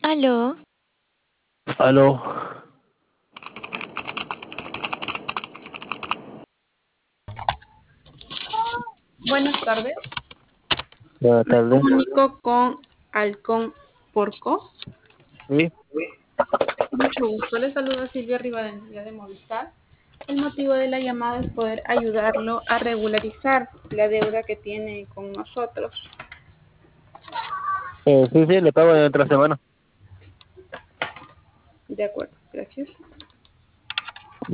Aló, Aló, Buenas tardes, buenas me tardes. comunico con Halcón Porco. Sí, Mucho gusto, le saluda Silvia Rivadeneira de Movistar. El motivo de la llamada es poder ayudarlo a regularizar la deuda que tiene con nosotros. sí, le pago en otra semana. De acuerdo, gracias.